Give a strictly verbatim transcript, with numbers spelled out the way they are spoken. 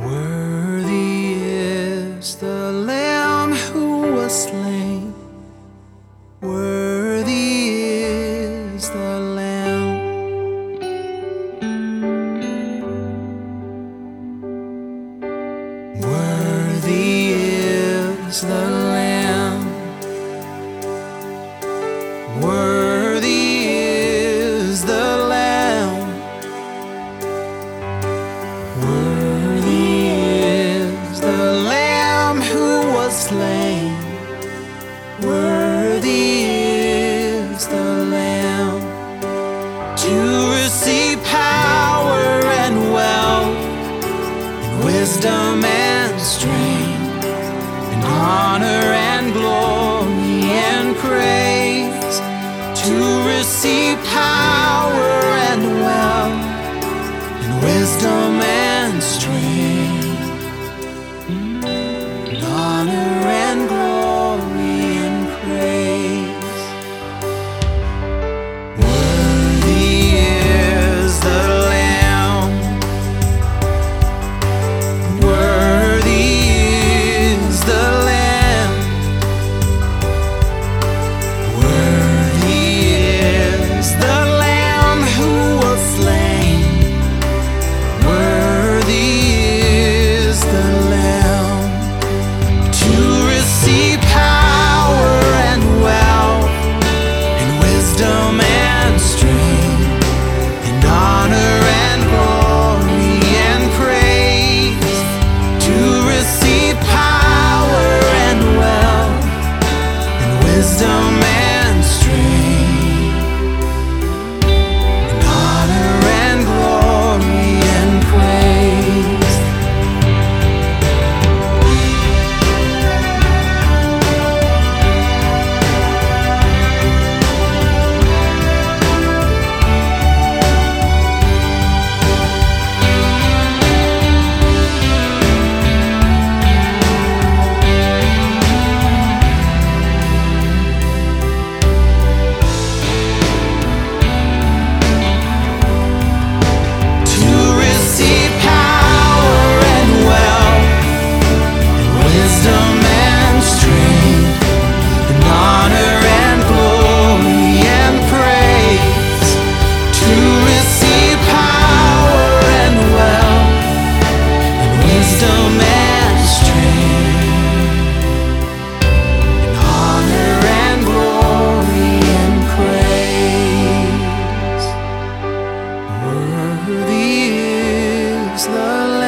Worthy is the Lamb who was slain. Worthy is the Lamb. Worthy is the Lamb. Worthy is the Lamb. Worthy is the Lamb who was slain. Worthy is the Lamb to receive power and wealth, and wisdom and strength, and honor and glory and praise, to receive power and wealth, and wisdom and strength, and honor and glory and praise. Worthy is the Lamb. Worthy is the Lamb. Worthy is the Lamb who was slain. Worthy is the Lamb to receive power and wealth, and wisdom and strength, and honor and glory and praise, to receive power and wealth, and wisdom and strength, and honor and glory and praise. To receive power and wealth, and wisdom and strength, and honor and glory and praise, to receive power and wealth, and wisdom and strength, and honor and glory and praise. Worthy is the Lamb.